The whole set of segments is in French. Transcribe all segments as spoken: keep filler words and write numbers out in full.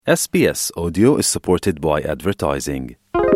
S B S Audio is supported by advertising.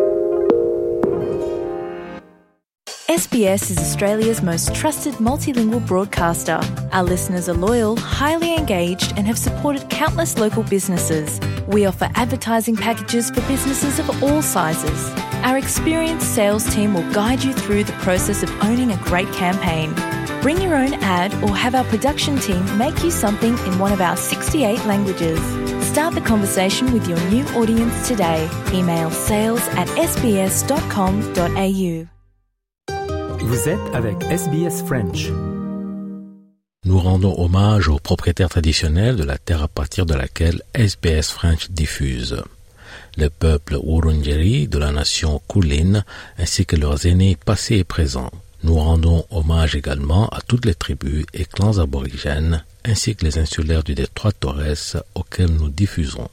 S B S is Australia's most trusted multilingual broadcaster. Our listeners are loyal, highly engaged, and have supported countless local businesses. We offer advertising packages for businesses of all sizes. Our experienced sales team will guide you through the process of owning a great campaign. Bring your own ad or have our production team make you something in one of our sixty-eight languages. Start the conversation with your new audience today. Email sales at s b s dot com dot a u. Vous êtes avec S B S French. Nous rendons hommage aux propriétaires traditionnels de la terre à partir de laquelle S B S French diffuse. Le peuple Wurundjeri de la nation Kulin ainsi que leurs aînés passés et présents. Nous rendons hommage également à toutes les tribus et clans aborigènes ainsi que les insulaires du détroit de Torres auxquels nous diffusons.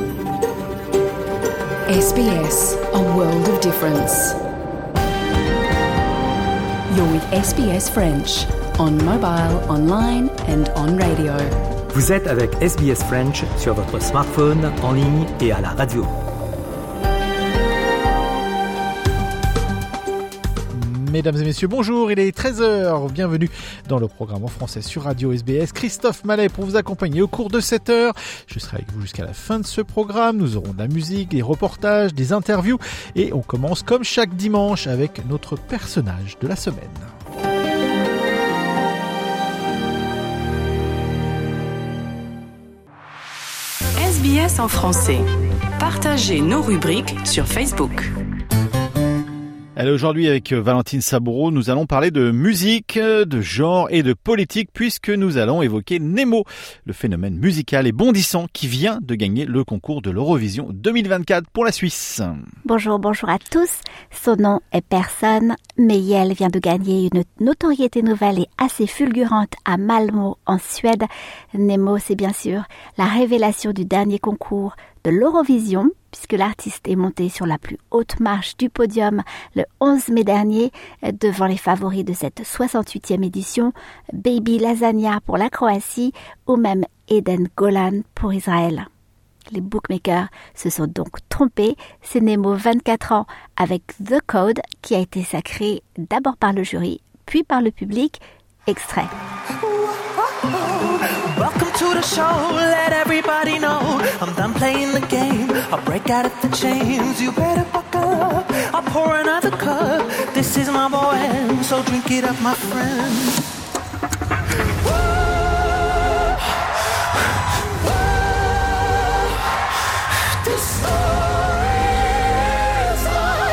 S B S, a world of difference. You're with S B S French, on mobile, online and on radio. Vous êtes avec S B S French sur votre smartphone, en ligne et à la radio. Mesdames et messieurs, bonjour, il est treize heures, bienvenue dans le programme en français sur Radio S B S. Christophe Mallet pour vous accompagner au cours de cette heure. Je serai avec vous jusqu'à la fin de ce programme. Nous aurons de la musique, des reportages, des interviews et on commence comme chaque dimanche avec notre personnage de la semaine. S B S en français. Partagez nos rubriques sur Facebook. Allez, aujourd'hui avec Valentine Saboureau, nous allons parler de musique, de genre et de politique puisque nous allons évoquer Nemo, le phénomène musical et bondissant qui vient de gagner le concours de l'Eurovision deux mille vingt-quatre pour la Suisse. Bonjour, bonjour à tous. Son nom est personne, mais elle vient de gagner une notoriété nouvelle et assez fulgurante à Malmö en Suède. Nemo, c'est bien sûr la révélation du dernier concours de l'Eurovision, puisque l'artiste est monté sur la plus haute marche du podium le onze mai dernier, devant les favoris de cette soixante-huitième édition, Baby Lasagna pour la Croatie ou même Eden Golan pour Israël. Les bookmakers se sont donc trompés, c'est Nemo, vingt-quatre ans, avec The Code, qui a été sacré d'abord par le jury, puis par le public. Extrait. Welcome to the show, let everybody know I'm done playing the game, I'll break out of the chains. You better buckle up, I'll pour another cup. This is my boy, so drink it up, my friend. Whoa, whoa, this story is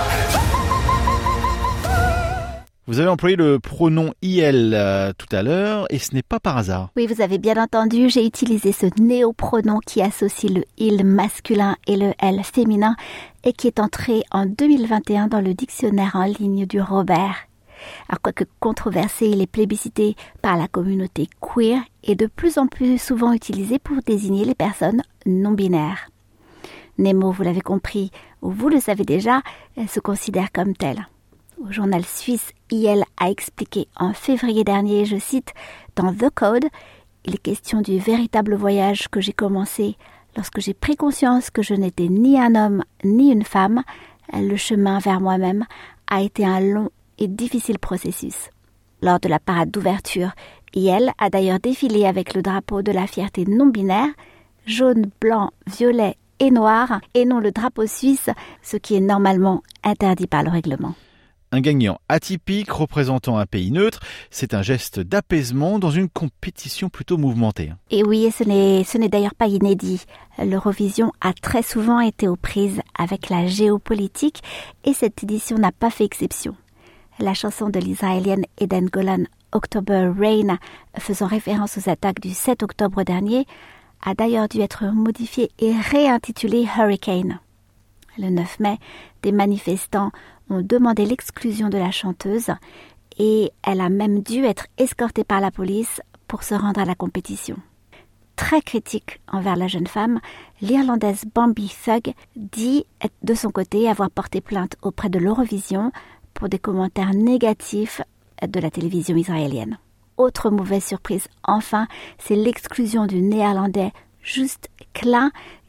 Vous avez employé le pronom I L euh, tout à l'heure et ce n'est pas par hasard. Oui, vous avez bien entendu, j'ai utilisé ce néopronom qui associe le il masculin et le elle féminin et qui est entré en deux mille vingt et un dans le dictionnaire en ligne du Robert. Alors, quoique controversé, il est plébiscité par la communauté queer et de plus en plus souvent utilisé pour désigner les personnes non-binaires. Nemo, vous l'avez compris, ou vous le savez déjà, se considère comme tel. Au journal suisse, I L a expliqué en février dernier, je cite, « Dans The Code, il est question du véritable voyage que j'ai commencé lorsque j'ai pris conscience que je n'étais ni un homme ni une femme. Le chemin vers moi-même a été un long et difficile processus. » Lors de la parade d'ouverture, I L a d'ailleurs défilé avec le drapeau de la fierté non-binaire, jaune, blanc, violet et noir, et non le drapeau suisse, ce qui est normalement interdit par le règlement. Un gagnant atypique représentant un pays neutre, c'est un geste d'apaisement dans une compétition plutôt mouvementée. Et oui, ce n'est, ce n'est d'ailleurs pas inédit. L'Eurovision a très souvent été aux prises avec la géopolitique et cette édition n'a pas fait exception. La chanson de l'Israélienne Eden Golan, October Rain, faisant référence aux attaques du sept octobre dernier, a d'ailleurs dû être modifiée et réintitulée Hurricane. Le neuf mai, des manifestants ont demandé l'exclusion de la chanteuse et elle a même dû être escortée par la police pour se rendre à la compétition. Très critique envers la jeune femme, l'Irlandaise Bambi Thug dit de son côté avoir porté plainte auprès de l'Eurovision pour des commentaires négatifs de la télévision israélienne. Autre mauvaise surprise, enfin, c'est l'exclusion du néerlandais Joost Klein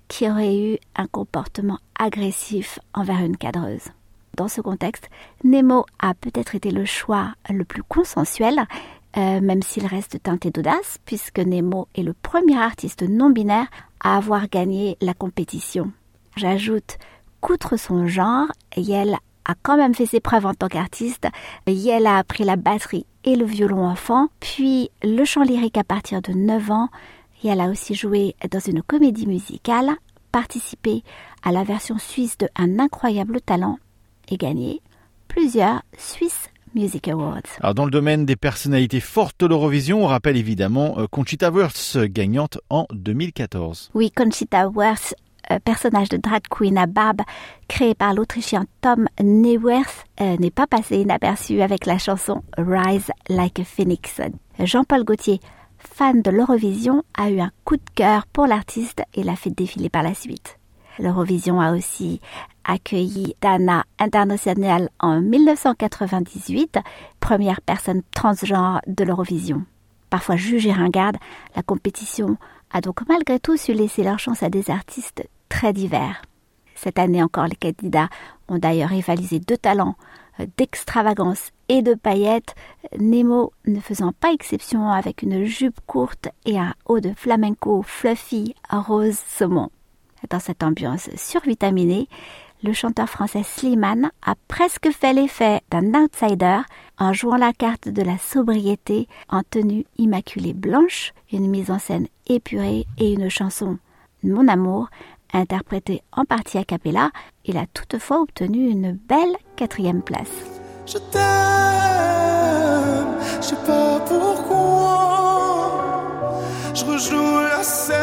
qui aurait eu un comportement agressif envers une cadreuse. Dans ce contexte, Nemo a peut-être été le choix le plus consensuel, euh, même s'il reste teinté d'audace, puisque Nemo est le premier artiste non-binaire à avoir gagné la compétition. J'ajoute qu'outre son genre, Yael a quand même fait ses preuves en tant qu'artiste. Yael a appris la batterie et le violon enfant, puis le chant lyrique à partir de neuf ans. Yael a aussi joué dans une comédie musicale, participé à la version suisse de Un incroyable talent et gagné plusieurs Swiss Music Awards. Alors dans le domaine des personnalités fortes de l'Eurovision, on rappelle évidemment Conchita Wurst, gagnante en deux mille quatorze. Oui, Conchita Wurst, euh, personnage de drag queen à barbe créé par l'Autrichien Tom Neuwirth, euh, n'est pas passé inaperçu avec la chanson Rise Like a Phoenix. Jean-Paul Gaultier, fan de l'Eurovision, a eu un coup de cœur pour l'artiste et l'a fait défiler par la suite. L'Eurovision a aussi accueilli Dana International en dix-neuf cent quatre-vingt-dix-huit, première personne transgenre de l'Eurovision. Parfois jugée ringarde, la compétition a donc malgré tout su laisser leur chance à des artistes très divers. Cette année encore, les candidats ont d'ailleurs rivalisé de talents, d'extravagance et de paillettes, Nemo ne faisant pas exception avec une jupe courte et un haut de flamenco fluffy rose saumon. Dans cette ambiance survitaminée, le chanteur français Slimane a presque fait l'effet d'un outsider en jouant la carte de la sobriété en tenue immaculée blanche, une mise en scène épurée et une chanson « Mon amour » interprétée en partie a cappella. Il a toutefois obtenu une belle quatrième place. Je t'aime, je sais pas pourquoi, je rejoue la scène,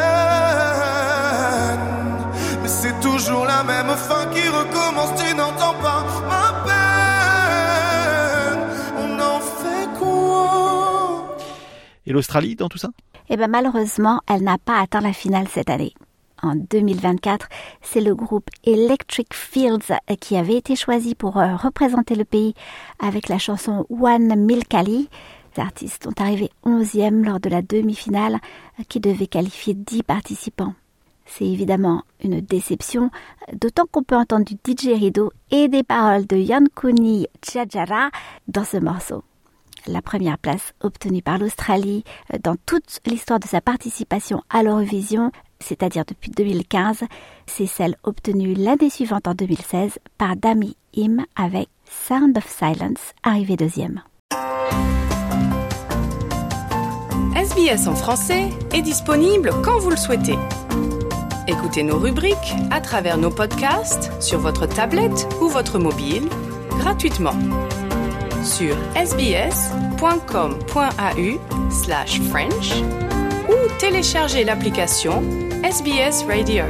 mais c'est toujours la même fin qui recommence, tu n'entends pas ma peine, on en fait quoi? Et l'Australie dans tout ça? Eh bien malheureusement, elle n'a pas atteint la finale cette année. En deux mille vingt-quatre, c'est le groupe Electric Fields qui avait été choisi pour représenter le pays avec la chanson One Milkali. Les artistes sont arrivés onzième lors de la demi-finale qui devait qualifier dix participants. C'est évidemment une déception, d'autant qu'on peut entendre du D J Rido et des paroles de Yankuni Tjadjara dans ce morceau. La première place obtenue par l'Australie dans toute l'histoire de sa participation à l'Eurovision, c'est-à-dire depuis deux mille quinze, c'est celle obtenue l'année suivante en deux mille seize par Dami Im avec Sound of Silence, arrivé deuxième. S B S en français est disponible quand vous le souhaitez. Écoutez nos rubriques à travers nos podcasts sur votre tablette ou votre mobile gratuitement sur sbs.com.au slash French ou téléchargez l'application S B S Radio.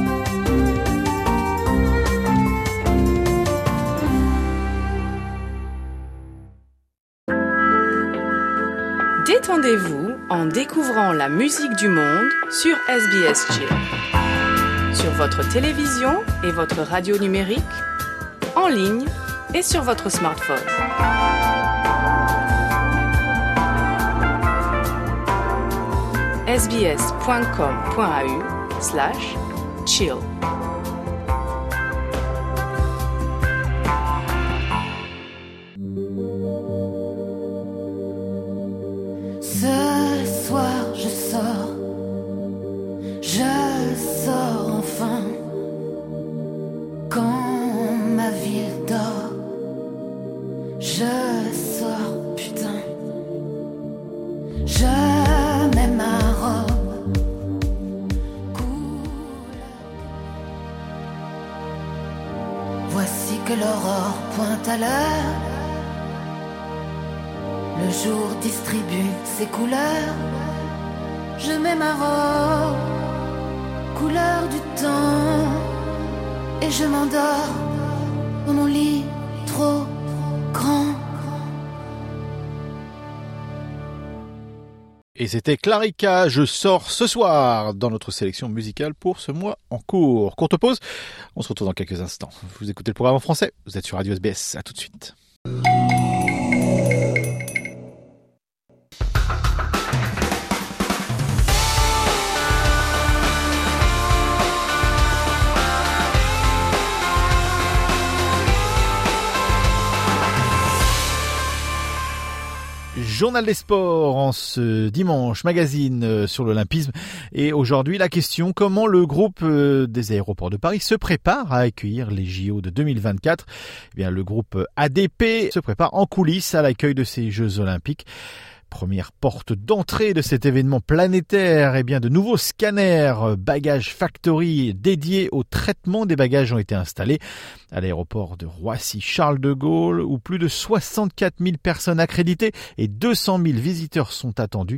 Détendez-vous en découvrant la musique du monde sur S B S Chill. Sur votre télévision et votre radio numérique, en ligne et sur votre smartphone. sbs.com.au slash chill. Ce soir je sors, je sors enfin, quand ma ville dort, je sors, putain, je mets ma robe couleur. Voici que l'aurore pointe à l'heure, le jour distribue ses couleurs. Je mets ma robe, couleur du temps, et je m'endors dans mon lit trop grand. Et c'était Clarica, je sors ce soir dans notre sélection musicale pour ce mois en cours. Courte pause, on se retrouve dans quelques instants. Vous écoutez le programme en français, vous êtes sur Radio S B S, à tout de suite. Journal des sports en ce dimanche, magazine sur l'olympisme. Et aujourd'hui, la question, comment le groupe des aéroports de Paris se prépare à accueillir les J O de deux mille vingt-quatre. Eh bien, le groupe A D P se prépare en coulisses à l'accueil de ces Jeux olympiques. Première porte d'entrée de cet événement planétaire, eh bien de nouveaux scanners Bagage Factory dédiés au traitement des bagages ont été installés à l'aéroport de Roissy-Charles de Gaulle où plus de soixante-quatre mille personnes accréditées et deux cent mille visiteurs sont attendus.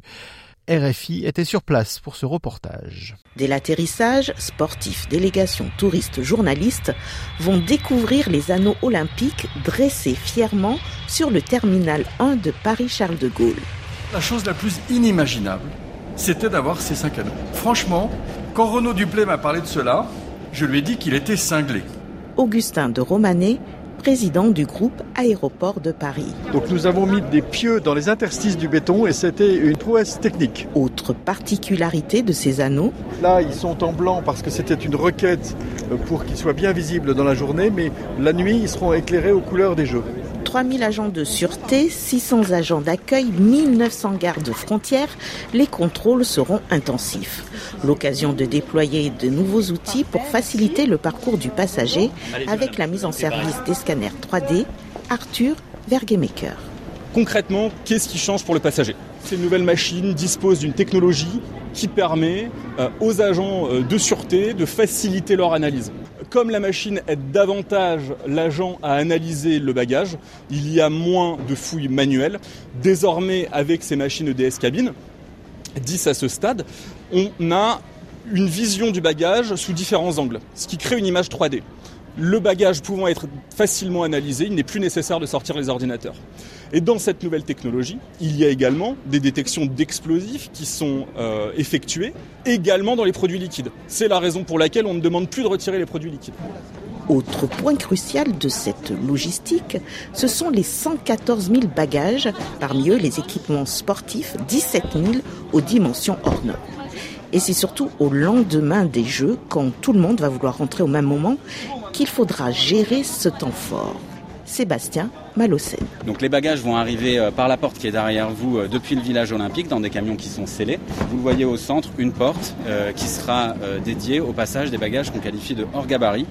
R F I était sur place pour ce reportage. Dès l'atterrissage, sportifs, délégations, touristes, journalistes vont découvrir les anneaux olympiques dressés fièrement sur le terminal un de Paris-Charles de Gaulle. La chose la plus inimaginable, c'était d'avoir ces cinq anneaux. Franchement, quand Renaud Duplay m'a parlé de cela, je lui ai dit qu'il était cinglé. Augustin de Romanet, président du groupe Aéroports de Paris. Donc nous avons mis des pieux dans les interstices du béton et c'était une prouesse technique. Autre particularité de ces anneaux. Là, ils sont en blanc parce que c'était une requête pour qu'ils soient bien visibles dans la journée, mais la nuit, ils seront éclairés aux couleurs des Jeux. trois mille agents de sûreté, six cents agents d'accueil, mille neuf cents gardes frontières, les contrôles seront intensifs. L'occasion de déployer de nouveaux outils pour faciliter le parcours du passager avec la mise en service des scanners trois D. Arthur Vergemaker. Concrètement, qu'est-ce qui change pour le passager ? Ces nouvelles machines disposent d'une technologie qui permet euh, aux agents euh, de sûreté de faciliter leur analyse. Comme la machine aide davantage l'agent à analyser le bagage, il y a moins de fouilles manuelles. Désormais, avec ces machines E D S cabine, dix à ce stade, on a une vision du bagage sous différents angles, ce qui crée une image trois D. Le bagage pouvant être facilement analysé, il n'est plus nécessaire de sortir les ordinateurs. Et dans cette nouvelle technologie, il y a également des détections d'explosifs qui sont euh, effectuées également dans les produits liquides. C'est la raison pour laquelle on ne demande plus de retirer les produits liquides. Autre point crucial de cette logistique, ce sont les cent quatorze mille bagages, parmi eux les équipements sportifs, dix-sept mille aux dimensions hors normes. Et c'est surtout au lendemain des Jeux, quand tout le monde va vouloir rentrer au même moment, qu'il faudra gérer ce temps fort. Sébastien Malocène. Donc les bagages vont arriver par la porte qui est derrière vous depuis le village olympique dans des camions qui sont scellés. Vous le voyez au centre, une porte euh, qui sera euh, dédiée au passage des bagages qu'on qualifie de hors gabarit.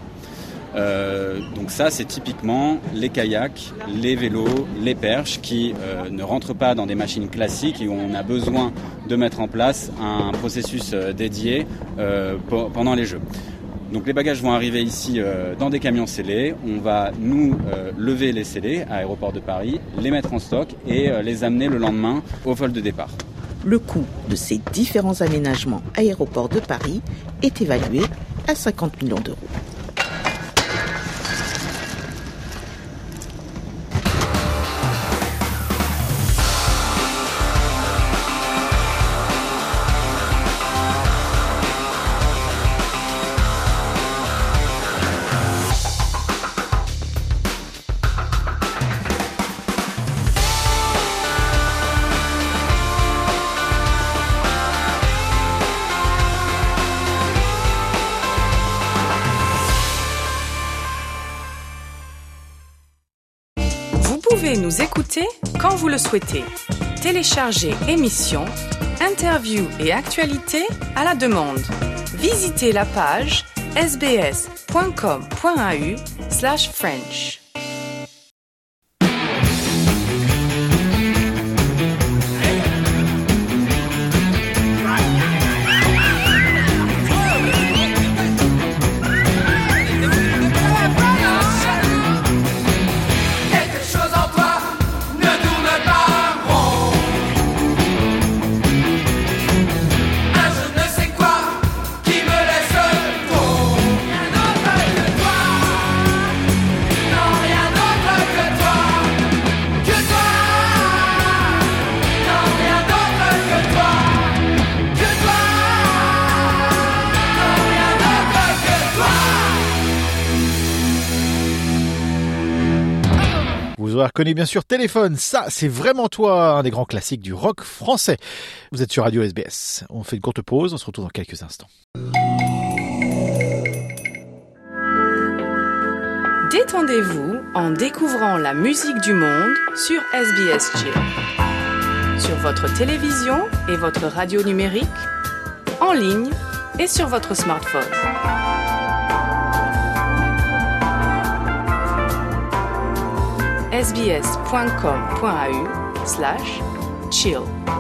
Euh, donc ça, c'est typiquement les kayaks, les vélos, les perches qui euh, ne rentrent pas dans des machines classiques et où on a besoin de mettre en place un processus euh, dédié euh, pour, pendant les Jeux. Donc les bagages vont arriver ici euh, dans des camions scellés. On va nous euh, lever les scellés à Aéroport de Paris, les mettre en stock et euh, les amener le lendemain au vol de départ. Le coût de ces différents aménagements Aéroport de Paris est évalué à cinquante millions d'euros. Nous écouter quand vous le souhaitez. Téléchargez émissions, interviews et actualités à la demande. Visitez la page sbs point com point a u slash French. Vous aurez reconnu bien sûr Téléphone, ça c'est vraiment toi, un des grands classiques du rock français. Vous êtes sur Radio S B S. On fait une courte pause, on se retrouve dans quelques instants. Détendez-vous en découvrant la musique du monde sur S B S Chill. sur votre télévision et votre radio numérique, en ligne et sur votre smartphone. sbs.com.au slash chill.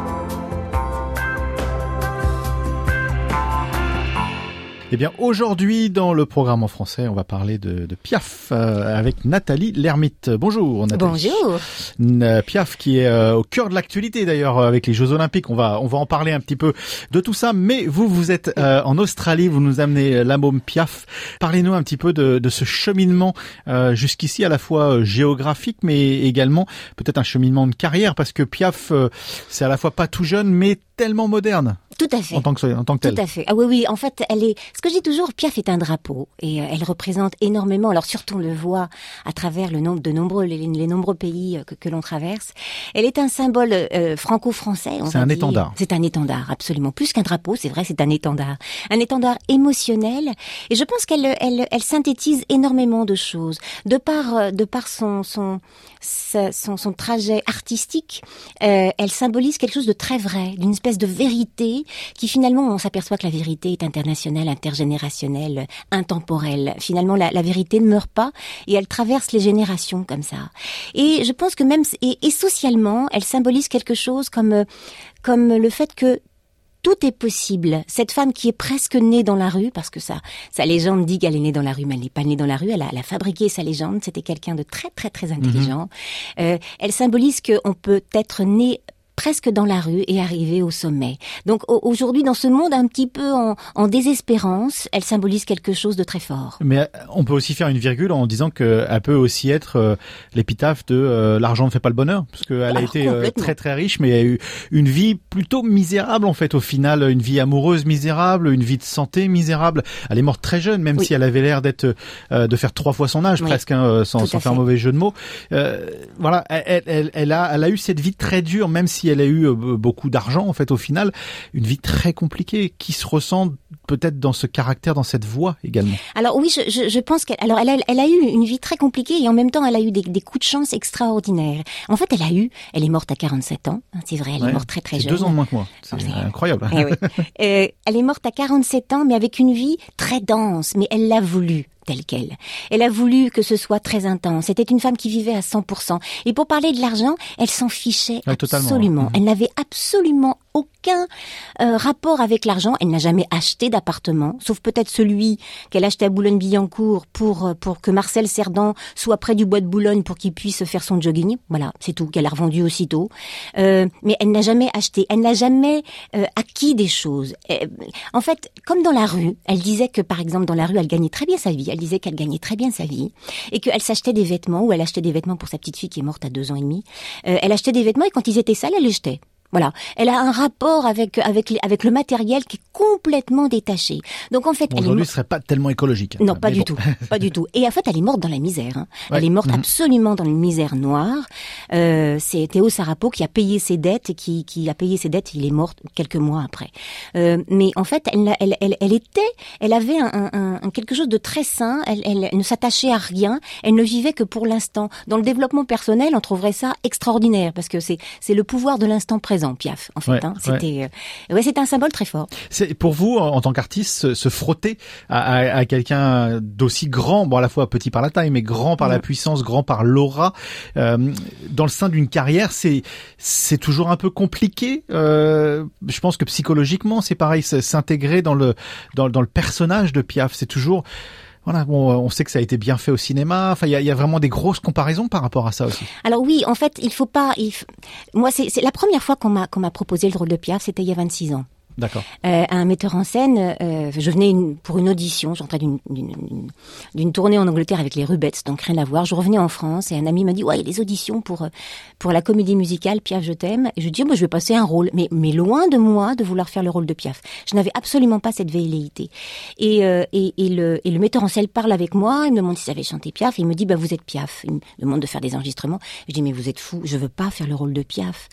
Eh bien, aujourd'hui, dans le programme en français, on va parler de, de Piaf euh, avec Nathalie Lermite. Bonjour, Nathalie. Bonjour. N- Piaf qui est euh, au cœur de l'actualité, d'ailleurs, avec les Jeux Olympiques. On va, on va en parler un petit peu de tout ça. Mais vous, vous êtes euh, en Australie, vous nous amenez la môme Piaf. Parlez-nous un petit peu de, de ce cheminement euh, jusqu'ici, à la fois géographique, mais également peut-être un cheminement de carrière, parce que Piaf, euh, c'est à la fois pas tout jeune, mais tellement moderne. Tout à fait. En tant que, en tant que tel. Tout à fait. Ah oui, oui. En fait, elle est, ce que je dis toujours, Piaf est un drapeau et euh, elle représente énormément. Alors surtout, on le voit à travers le nombre de nombreux, les, les nombreux pays que, que l'on traverse. Elle est un symbole euh, franco-français. C'est un dire. étendard. C'est un étendard, absolument. Plus qu'un drapeau, c'est vrai, c'est un étendard. Un étendard émotionnel. Et je pense qu'elle, elle, elle synthétise énormément de choses. De par, de par son, son, sa, son, son trajet artistique, euh, elle symbolise quelque chose de très vrai, d'une espèce de vérité qui finalement, on s'aperçoit que la vérité est internationale, intergénérationnelle, intemporelle. Finalement, la, la vérité ne meurt pas et elle traverse les générations comme ça. Et je pense que même, et, et socialement, elle symbolise quelque chose comme, comme le fait que tout est possible. Cette femme qui est presque née dans la rue, parce que ça, sa légende dit qu'elle est née dans la rue, mais elle n'est pas née dans la rue. Elle a, elle a fabriqué sa légende. C'était quelqu'un de très, très, très intelligent. Mmh. Euh, elle symbolise qu'on peut être né presque dans la rue et arriver au sommet. Donc aujourd'hui, dans ce monde un petit peu en, en désespérance, elle symbolise quelque chose de très fort. Mais on peut aussi faire une virgule en disant qu'elle peut aussi être euh, l'épitaphe de euh, l'argent ne fait pas le bonheur, parce qu'elle Alors, a été euh, très très riche, mais elle a eu une vie plutôt misérable en fait. Au final, une vie amoureuse misérable, une vie de santé misérable. Elle est morte très jeune, même oui. si elle avait l'air d'être euh, de faire trois fois son âge oui. presque, hein, sans, sans faire un mauvais jeu de mots. Euh, voilà, elle, elle, elle a, elle a eu cette vie très dure, même si elle a eu beaucoup d'argent, en fait, au final, une vie très compliquée, qui se ressent peut-être dans ce caractère, dans cette voix également. Alors oui, je, je, je pense qu'elle, alors elle a, elle a eu une vie très compliquée et en même temps, elle a eu des, des coups de chance extraordinaires. En fait, elle a eu, elle est morte à quarante-sept ans, c'est vrai, elle ouais, est morte très très jeune. C'est deux ans de moins que moi, c'est, c'est incroyable. Eh oui. euh, elle est morte à quarante-sept ans, mais avec une vie très dense, mais elle l'a voulu. Telle qu'elle. Elle a voulu que ce soit très intense. C'était une femme qui vivait à cent pour cent. Et pour parler de l'argent, elle s'en fichait ouais, absolument. Mmh. Elle n'avait absolument aucun euh, rapport avec l'argent. Elle n'a jamais acheté d'appartement, sauf peut-être celui qu'elle achetait à Boulogne-Billancourt pour pour que Marcel Cerdan soit près du bois de Boulogne pour qu'il puisse faire son jogging. Voilà, c'est tout, qu'elle a revendu aussitôt. Euh, mais elle n'a jamais acheté. Elle n'a jamais euh, acquis des choses. Euh, en fait, comme dans la rue, elle disait que, par exemple, dans la rue, elle gagnait très bien sa vie. Elle disait qu'elle gagnait très bien sa vie et qu'elle s'achetait des vêtements, ou elle achetait des vêtements pour sa petite fille qui est morte à deux ans et demi. Euh, elle achetait des vêtements et quand ils étaient sales, elle les jetait. Voilà, elle a un rapport avec avec les, avec le matériel qui est complètement détaché. Donc en fait, bon, elle aujourd'hui, est... ce serait pas tellement écologique. Non, pas mais du bon. tout, pas du tout. Et en fait, elle est morte dans la misère. Hein. Ouais. Elle est morte mmh. absolument dans une misère noire. Euh, c'est Théo Sarapo qui a payé ses dettes et qui qui a payé ses dettes. Il est mort quelques mois après. Euh, mais en fait, elle elle elle, elle était, elle avait un, un, un quelque chose de très sain. Elle, elle, elle ne s'attachait à rien. Elle ne vivait que pour l'instant. Dans le développement personnel, on trouverait ça extraordinaire parce que c'est c'est le pouvoir de l'instant présent, Piaf. En fait. Ouais. Hein, c'était, ouais. Euh, ouais, c'était un symbole très fort. C'est pour vous, en tant qu'artiste, se, se frotter à, à, à quelqu'un d'aussi grand, bon à la fois petit par la taille, mais grand par mmh. la puissance, grand par l'aura, euh, dans le sein d'une carrière, c'est c'est toujours un peu compliqué. Euh, je pense que psychologiquement, c'est pareil, c'est, s'intégrer dans le dans, dans le personnage de Piaf, c'est toujours. Voilà, bon, on sait que ça a été bien fait au cinéma. Enfin, il y a, y a vraiment des grosses comparaisons par rapport à ça aussi. Alors oui, en fait, il faut pas. Il f... Moi, c'est, c'est la première fois qu'on m'a qu'on m'a proposé le rôle de Piaf, c'était il y a vingt-six ans. D'accord. Euh, un metteur en scène, euh, je venais une, pour une audition, j'entrais d'une, d'une, d'une tournée en Angleterre avec les Rubettes, donc rien à voir. Je revenais en France et un ami m'a dit ouais, il y a des auditions pour pour la comédie musicale Piaf je t'aime. Et je dis oh, moi je vais passer un rôle, mais mais loin de moi de vouloir faire le rôle de Piaf. Je n'avais absolument pas cette velléité. Et euh, et, et le et le metteur en scène parle avec moi, il me demande si j'avais chanté Piaf, et il me dit bah vous êtes Piaf. Il me demande de faire des enregistrements. Je dis mais vous êtes fou, je veux pas faire le rôle de Piaf.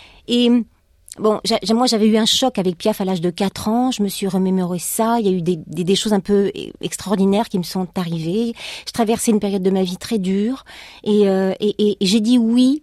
Et bon, j'ai, moi j'avais eu un choc avec Piaf à l'âge de quatre ans, je me suis remémoré ça, il y a eu des, des, des choses un peu extraordinaires qui me sont arrivées, je traversais une période de ma vie très dure, et, euh, et, et, et j'ai dit oui,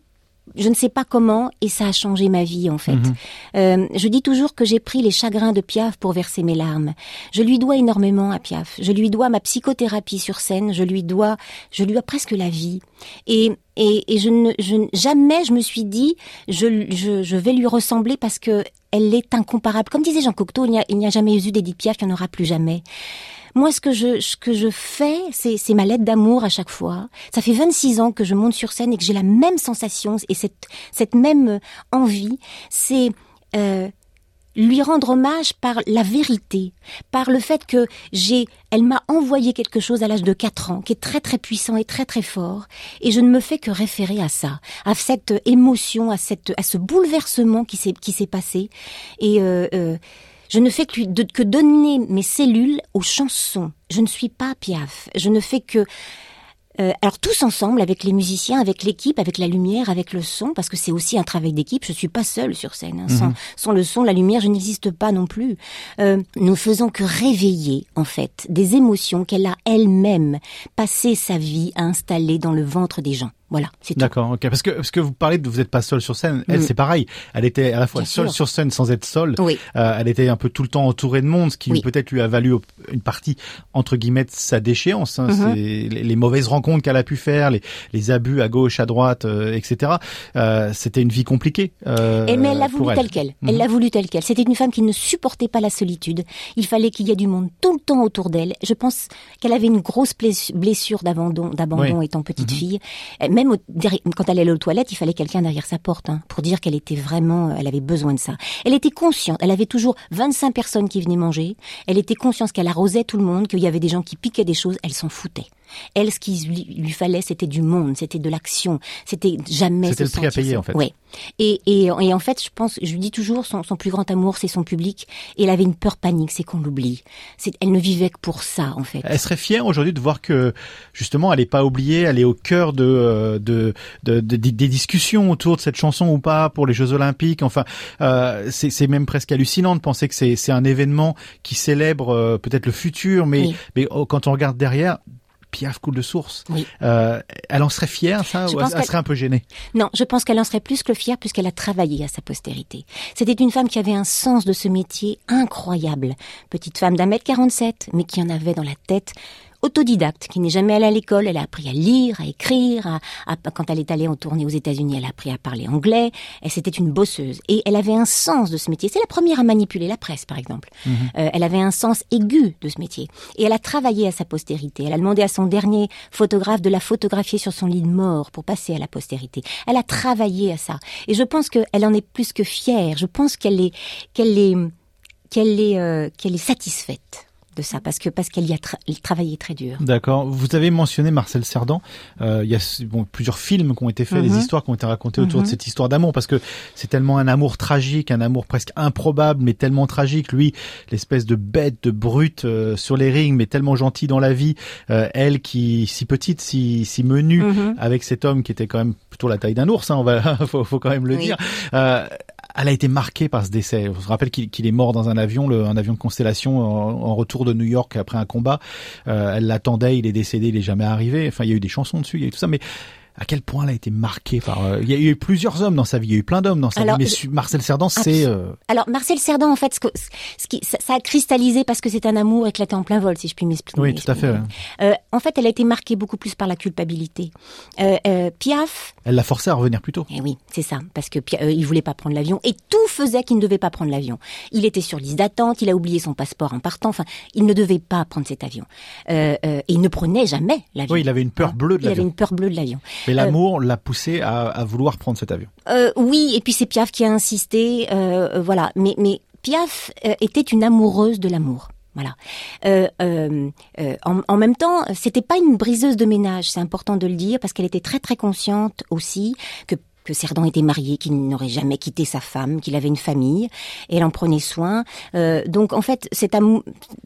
je ne sais pas comment, et ça a changé ma vie en fait. Mmh. Euh, je dis toujours que j'ai pris les chagrins de Piaf pour verser mes larmes. Je lui dois énormément à Piaf. Je lui dois ma psychothérapie sur scène. Je lui dois, je lui dois presque la vie. Et et, et je ne, je jamais je me suis dit, je, je je vais lui ressembler parce que elle est incomparable. Comme disait Jean Cocteau, il n'y a, il n'y a jamais eu d'Édith Piaf, il n'y en aura plus jamais. Moi, ce que je, ce que je fais, c'est, c'est ma lettre d'amour à chaque fois. Ça fait vingt-six ans que je monte sur scène et que j'ai la même sensation et cette, cette même envie. C'est euh, lui rendre hommage par la vérité, par le fait que j'ai, elle m'a envoyé quelque chose à l'âge de quatre ans, qui est très très puissant et très très fort, et je ne me fais que référer à ça, à cette émotion, à cette, à ce bouleversement qui s'est, qui s'est passé, et euh, euh, je ne fais que, de, que donner mes cellules aux chansons. Je ne suis pas Piaf. Je ne fais que... Euh, alors tous ensemble, avec les musiciens, avec l'équipe, avec la lumière, avec le son, parce que c'est aussi un travail d'équipe. Je suis pas seule sur scène. Hein. Sans, mmh. sans le son, la lumière, je n'existe pas non plus. Euh, nous faisons que réveiller, en fait, des émotions qu'elle a elle-même passé sa vie à installer dans le ventre des gens. Voilà, c'est tout. D'accord, ok. Parce que parce que vous parlez de vous n'êtes pas seule sur scène. Elle, mmh. c'est pareil. Elle était à la fois Bien seule sûr. sur scène sans être seule. Oui. Euh, elle était un peu tout le temps entourée de monde, ce qui oui. peut-être lui a valu une partie entre guillemets de sa déchéance. Hein. Mmh. C'est les, les mauvaises rencontres qu'elle a pu faire, les, les abus à gauche, à droite, euh, et cetera. Euh, c'était une vie compliquée. Euh, Et mais elle l'a voulu elle. telle quelle. Mmh. Elle l'a voulu telle quelle. C'était une femme qui ne supportait pas la solitude. Il fallait qu'il y ait du monde tout le temps autour d'elle. Je pense qu'elle avait une grosse blessure d'abandon, d'abandon oui. étant petite mmh. fille. Même au, derrière, quand elle allait aux toilettes, il fallait quelqu'un derrière sa porte hein, pour dire qu'elle était vraiment, elle avait besoin de ça. Elle était consciente, elle avait toujours vingt-cinq personnes qui venaient manger. Elle était consciente qu'elle arrosait tout le monde, qu'il y avait des gens qui piquaient des choses. Elle s'en foutait. Elle, ce qu'il lui, lui fallait, c'était du monde, c'était de l'action, c'était jamais. C'était le prix à payer, en fait. Ouais. Et, et, et en fait, je pense, je lui dis toujours, son, son plus grand amour, c'est son public. Et elle avait une peur panique, c'est qu'on l'oublie. C'est, elle ne vivait que pour ça, en fait. Elle serait fière aujourd'hui de voir que, justement, elle n'est pas oubliée, elle est au cœur de, de, de, de, de des discussions autour de cette chanson ou pas pour les Jeux Olympiques. Enfin, euh, c'est, c'est même presque hallucinant de penser que c'est, c'est un événement qui célèbre euh, peut-être le futur, mais, oui. mais oh, quand on regarde derrière. Piaf coule de source. Oui. Euh, elle en serait fière, ça, je ou elle, elle serait un peu gênée? Non, je pense qu'elle en serait plus que fière puisqu'elle a travaillé à sa postérité. C'était une femme qui avait un sens de ce métier incroyable. Petite femme d'un mètre quarante-sept, mais qui en avait dans la tête. Autodidacte, qui n'est jamais allée à l'école, elle a appris à lire, à écrire, à, à, quand elle est allée en tournée aux États-Unis, elle a appris à parler anglais, et c'était une bosseuse. Et elle avait un sens de ce métier. C'est la première à manipuler la presse, par exemple. Mmh. Euh, elle avait un sens aigu de ce métier. Et elle a travaillé à sa postérité. Elle a demandé à son dernier photographe de la photographier sur son lit de mort pour passer à la postérité. Elle a travaillé à ça. Et je pense qu'elle en est plus que fière. Je pense qu'elle est, qu'elle est, qu'elle est, euh, qu'elle est satisfaite de ça, parce que parce qu'elle y a tra- travaillé très dur. D'accord. Vous avez mentionné Marcel Cerdan. Euh, il y a bon, plusieurs films qui ont été faits, mm-hmm. des histoires qui ont été racontées autour mm-hmm. de cette histoire d'amour, parce que c'est tellement un amour tragique, un amour presque improbable, mais tellement tragique. Lui, l'espèce de bête, de brute euh, sur les rings, mais tellement gentil dans la vie. Euh, elle qui, si petite, si, si menue, mm-hmm. avec cet homme qui était quand même plutôt la taille d'un ours, hein, on va, faut, faut quand même le oui. dire. Euh, Elle a été marquée par ce décès. On se rappelle qu'il, qu'il est mort dans un avion, le, un avion de Constellation, en, en retour de New York après un combat. Euh, elle l'attendait, il est décédé, il est jamais arrivé. Enfin, il y a eu des chansons dessus, il y a eu tout ça, mais à quel point elle a été marquée par... Euh, il y a eu plusieurs hommes dans sa vie, il y a eu plein d'hommes dans sa Alors, vie, mais je... Marcel Cerdan, c'est... Euh... Alors, Marcel Cerdan, en fait, ce, que, ce qui, ça, ça a cristallisé parce que c'est un amour éclaté en plein vol, si je puis m'expliquer. Oui, tout à fait. Ouais. Euh, en fait, elle a été marquée beaucoup plus par la culpabilité. Euh, euh, Piaf... Elle l'a forcé à revenir plus tôt. Eh oui, c'est ça, parce que euh, il voulait pas prendre l'avion, et tout faisait qu'il ne devait pas prendre l'avion. Il était sur liste d'attente, il a oublié son passeport en partant, enfin, il ne devait pas prendre cet avion. Euh, euh, et il ne prenait jamais l'avion. Oui, il avait une peur bleue de l'avion. Il avait une peur bleue de l'avion. Mais l'amour euh, l'a poussé à, à vouloir prendre cet avion. Euh, oui, et puis c'est Piaf qui a insisté, euh, voilà. Mais, mais Piaf euh, était une amoureuse de l'amour. Voilà. Euh, euh, euh, en, en même temps, c'était pas une briseuse de ménage, c'est important de le dire, parce qu'elle était très très consciente aussi que que Cerdan était marié, qu'il n'aurait jamais quitté sa femme, qu'il avait une famille, et elle en prenait soin. Euh, donc en fait, cet amour...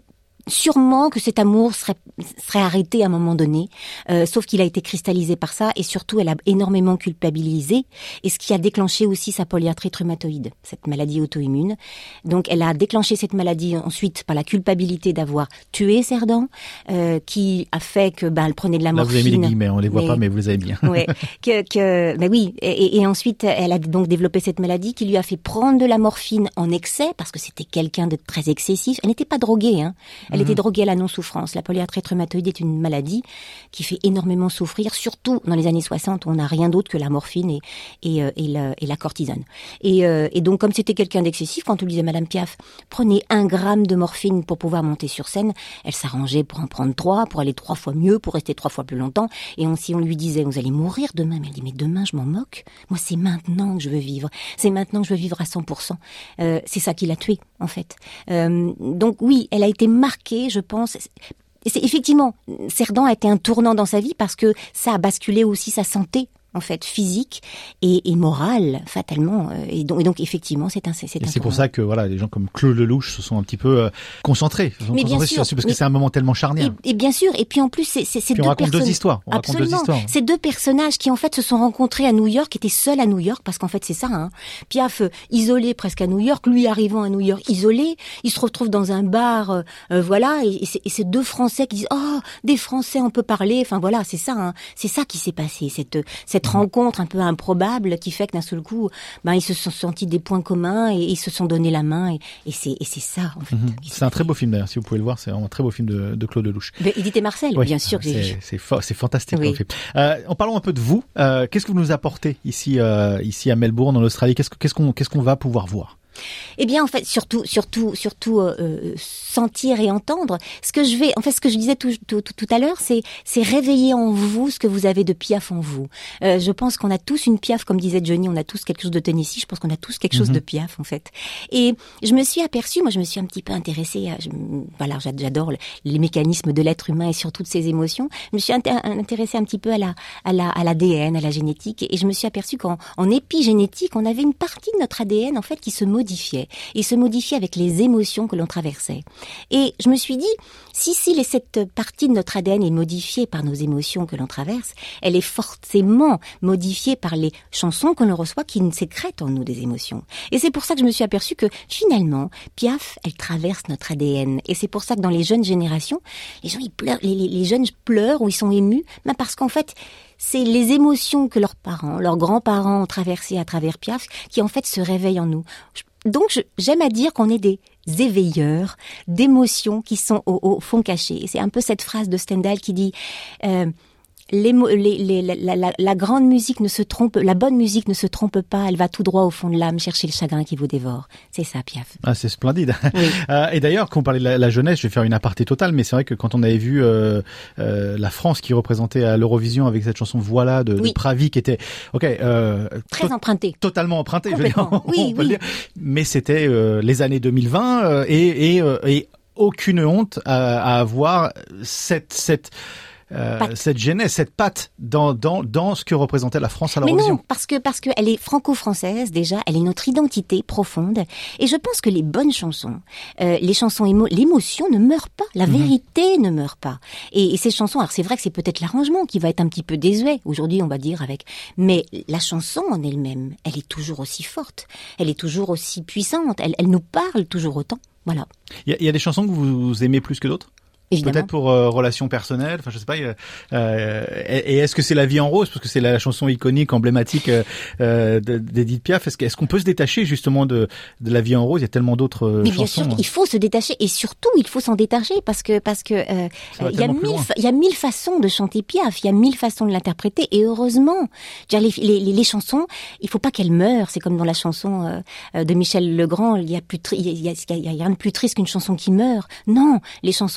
sûrement que cet amour serait serait arrêté à un moment donné, euh, sauf qu'il a été cristallisé par ça, et surtout elle a énormément culpabilisé, et ce qui a déclenché aussi sa polyarthrite rhumatoïde, cette maladie auto-immune. Donc elle a déclenché cette maladie ensuite par la culpabilité d'avoir tué Cerdan, euh, qui a fait que ben elle prenait de la morphine. Là vous avez mis les guillemets, on les voit mais, pas, mais vous les avez bien. Ouais, que que ben oui, et, et ensuite elle a donc développé cette maladie qui lui a fait prendre de la morphine en excès parce que c'était quelqu'un de très excessif. Elle n'était pas droguée, hein. Elle mmh. était droguée à la non-souffrance. La polyarthrite rhumatoïde est une maladie qui fait énormément souffrir, surtout dans les années soixante où on n'a rien d'autre que la morphine et et, et, la, et la cortisone. Et, euh, et donc comme c'était quelqu'un d'excessif, quand on lui disait Madame Piaf, prenez un gramme de morphine pour pouvoir monter sur scène, elle s'arrangeait pour en prendre trois, pour aller trois fois mieux, pour rester trois fois plus longtemps. Et on, si on lui disait vous allez mourir demain, mais elle dit mais demain je m'en moque. Moi c'est maintenant que je veux vivre. C'est maintenant que je veux vivre à cent pour cent. Euh, c'est ça qui l'a tuée en fait. Euh, donc oui, elle a été marquée, je pense. C'est, effectivement, Cerdan a été un tournant dans sa vie parce que ça a basculé aussi sa santé, en fait, physique et, et morale, fatalement. Et donc, et donc effectivement, c'est un, c'est, c'est et un c'est tournant. pour ça que voilà, les gens comme Claude Lelouch se sont un petit peu euh, concentrés, se sont mais concentrés bien sur sûr, ça parce mais, que c'est un moment tellement charnière. Et, et bien sûr, et puis en plus, c'est, c'est, c'est puis deux on raconte personnes. deux histoires. On Absolument. raconte deux histoires. Ces deux personnages qui en fait se sont rencontrés à New York, étaient seuls à New York, parce qu'en fait c'est ça. Hein. Piaf euh, isolé presque à New York, lui arrivant à New York isolé, il se retrouve dans un bar, euh, euh, voilà, et, et, c'est, et c'est deux Français qui disent oh des Français on peut parler. Enfin voilà, c'est ça. Hein. C'est ça qui s'est passé, cette cette mmh. rencontre un peu improbable qui fait que d'un seul coup, ben ils se sont sentis des points communs et ils se sont donné la main et, et c'est et c'est ça en fait. Mmh. C'est un très beau film d'ailleurs, si vous pouvez le voir, c'est un très beau film de, de Claude Lelouch. Ben, Edith et Marcel, oui, bien sûr que c'est, j'ai vu. C'est fa- c'est fantastique oui. comme film. Euh, en parlant un peu de vous, euh, qu'est-ce que vous nous apportez ici euh, ici à Melbourne en Australie? Qu'est-ce que qu'est-ce qu'on qu'est-ce qu'on va pouvoir voir? Eh bien, en fait, surtout, surtout, surtout euh, sentir et entendre. Ce que je vais, en fait, ce que je disais tout, tout, tout à l'heure, c'est, c'est réveiller en vous ce que vous avez de Piaf en vous. Euh, je pense qu'on a tous une Piaf, comme disait Johnny, on a tous quelque chose de Tennessee. Je pense qu'on a tous quelque chose mm-hmm. de Piaf, en fait. Et je me suis aperçue, moi, je me suis un petit peu intéressée. À, je, voilà, j'adore les mécanismes de l'être humain et surtout de ses émotions. Je me suis inter- intéressée un petit peu à la, à la, à l'A D N, à la génétique, et je me suis aperçue qu'en en épigénétique, on avait une partie de notre A D N, en fait, qui se modifiait. Et se modifiait avec les émotions que l'on traversait. Et je me suis dit, si, si les, cette partie de notre A D N est modifiée par nos émotions que l'on traverse, elle est forcément modifiée par les chansons que l'on reçoit qui sécrètent en nous des émotions. Et c'est pour ça que je me suis aperçue que finalement, Piaf, elle traverse notre A D N. Et c'est pour ça que dans les jeunes générations, les gens, ils pleurent, les, les, les jeunes pleurent ou ils sont émus, mais parce qu'en fait, c'est les émotions que leurs parents, leurs grands-parents ont traversées à travers Piaf qui en fait se réveillent en nous. Donc je, j'aime à dire qu'on est des éveilleurs d'émotions qui sont au, au fond cachées. Et c'est un peu cette phrase de Stendhal qui dit euh, les, les, les, la, la, la grande musique ne se trompe, la bonne musique ne se trompe pas, elle va tout droit au fond de l'âme chercher le chagrin qui vous dévore. C'est ça, Piaf. Ah, c'est splendide. Oui. Euh, et d'ailleurs, quand on parlait de la, la jeunesse, je vais faire une aparté totale, mais c'est vrai que quand on avait vu euh, euh, la France qui représentait à l'Eurovision avec cette chanson Voilà de, oui. de Pravi qui était, ok, euh, très to- empruntée, totalement empruntée, je veux dire, on oui, peut oui. le dire. Mais c'était euh, les années deux mille vingt euh, et, et, euh, et aucune honte à, à avoir cette cette Euh, cette genèse, cette patte dans dans dans ce que représentait la France à l'Eurovision. Mais non, parce que parce que elle est franco-française déjà, elle est notre identité profonde. Et je pense que les bonnes chansons, euh, les chansons émo, l'émotion ne meurt pas, la mm-hmm. vérité ne meurt pas. Et, et ces chansons, alors c'est vrai que c'est peut-être l'arrangement qui va être un petit peu désuet aujourd'hui, on va dire avec, mais la chanson en elle-même, elle est toujours aussi forte, elle est toujours aussi puissante, elle elle nous parle toujours autant. Voilà. Il y a, il y a des chansons que vous aimez plus que d'autres? Évidemment. Peut-être pour euh, relations personnelles, enfin je sais pas. Euh, et, et est-ce que c'est La vie en rose, parce que c'est la chanson iconique, emblématique euh, d'Edith Piaf. Est-ce, est-ce qu'on peut se détacher justement de, de La vie en rose? Il y a tellement d'autres euh, Mais chansons. bien sûr, hein. Il faut se détacher et surtout il faut s'en détacher parce que parce que euh, il y a mille il y a mille façons de chanter Piaf, il y a mille façons de l'interpréter et heureusement. Je veux dire, les, les, les chansons, il faut pas qu'elles meurent. C'est comme dans la chanson euh, de Michel Legrand, il y a plus tri- il y a, il y a, il y a rien de plus triste qu'une chanson qui meurt. Non, les chansons doivent continuer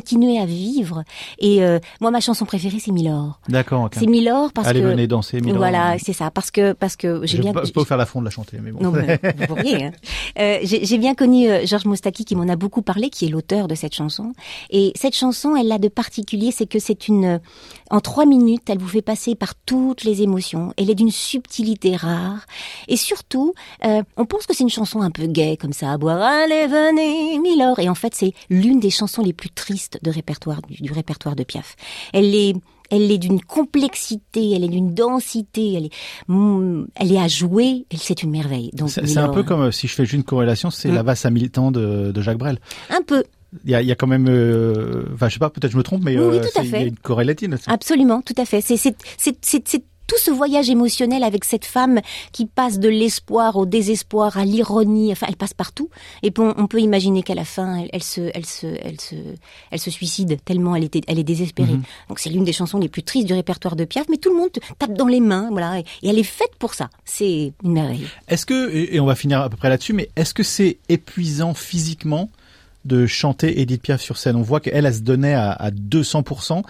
continuer à vivre. Et euh, moi, ma chanson préférée, c'est Milord. D'accord. Okay. C'est Milord parce Allez, que venez danser, Milord. Voilà, c'est ça. Parce que parce que j'ai je bien. Peux, je peux vous faire l'affront de la chanter, mais bon. Non, mais vous pourriez. Hein. Euh, j'ai, j'ai bien connu euh, Georges Moustaki qui m'en a beaucoup parlé, qui est l'auteur de cette chanson. Et cette chanson, elle a de particulier, c'est que c'est une. En trois minutes, elle vous fait passer par toutes les émotions. Elle est d'une subtilité rare. Et surtout, euh, on pense que c'est une chanson un peu gaie, comme ça, à boire, allez, venez, Milord. Et en fait, c'est l'une des chansons les plus tristes de répertoire, du, du répertoire de Piaf. Elle est, elle est d'une complexité, elle est d'une densité, elle est, mm, elle est à jouer, elle, c'est une merveille. Donc, c'est, Milord, c'est un peu comme, si je fais juste une corrélation, c'est mm. la Valse à mille temps de, de Jacques Brel. Un peu. Il y a, il y a quand même, euh, enfin, je sais pas, peut-être je me trompe, mais oui, oui, euh, tout à c'est, fait. il y a une corrélatine. Absolument, tout à fait. C'est, c'est, c'est, c'est, c'est tout ce voyage émotionnel avec cette femme qui passe de l'espoir au désespoir, à l'ironie. Enfin, elle passe partout. Et puis on, on peut imaginer qu'à la fin, elle, elle se, elle se, elle se, elle se suicide tellement elle était, elle est désespérée. Mm-hmm. Donc c'est l'une des chansons les plus tristes du répertoire de Piaf, mais tout le monde tape dans les mains, voilà. Et, et elle est faite pour ça. C'est une merveille. Est-ce que, et on va finir à peu près là-dessus, mais est-ce que c'est épuisant physiquement de chanter Édith Piaf sur scène? On voit qu'elle, elle se donnait à, à deux cents pour cent,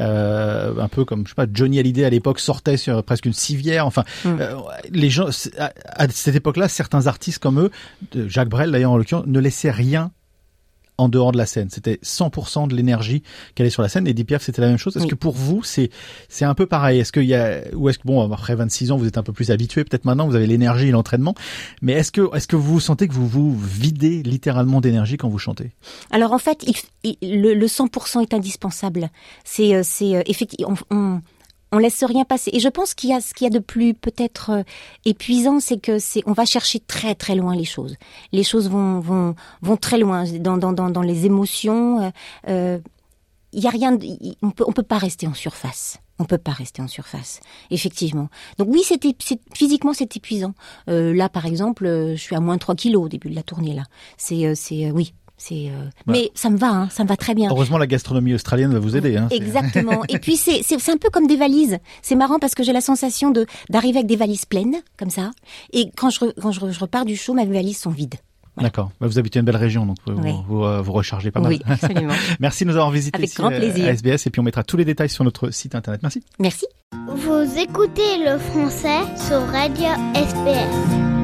euh, un peu comme, je sais pas, Johnny Hallyday à l'époque sortait sur presque une civière. Enfin, mm. euh, les gens, à, à cette époque-là, certains artistes comme eux, Jacques Brel d'ailleurs en l'occurrence, ne laissaient rien en dehors de la scène. C'était cent pour cent de l'énergie qu'elle est sur la scène. Édith Piaf, c'était la même chose. Est-ce oui. que pour vous, c'est c'est un peu pareil? Est-ce qu'il y a, ou est-ce que bon, après vingt-six ans, vous êtes un peu plus habitué, peut-être maintenant, vous avez l'énergie et l'entraînement. Mais est-ce que est-ce que vous sentez que vous vous videz littéralement d'énergie quand vous chantez? Alors en fait, il, il, le, le cent pour cent est indispensable. C'est c'est effectivement on, on On laisse rien passer. Et je pense qu'il y a ce qu'il y a de plus peut-être euh, épuisant, c'est que c'est on va chercher très très loin les choses. Les choses vont vont vont très loin dans dans dans, dans les émotions. Euh, il y a rien. On peut on peut pas rester en surface. On peut pas rester en surface, effectivement. Donc oui, c'était c'est, physiquement c'est épuisant. Euh, là, par exemple, je suis à moins de trois kilos au début de la tournée là. C'est c'est euh, oui. C'est euh... bah. Mais ça me va, hein, ça me va très bien. Heureusement, la gastronomie australienne va vous aider. Hein, exactement. Et puis c'est, c'est c'est un peu comme des valises. C'est marrant parce que j'ai la sensation de d'arriver avec des valises pleines comme ça. Et quand je quand je, je repars du show, mes valises sont vides. Voilà. D'accord. Bah, vous habitez une belle région, donc vous, oui. vous, vous, vous rechargez pas mal. Oui, absolument. Merci de nous avoir visités avec ici grand plaisir. à S B S, et puis on mettra tous les détails sur notre site internet. Merci. Merci. Vous écoutez le français sur Radio S B S.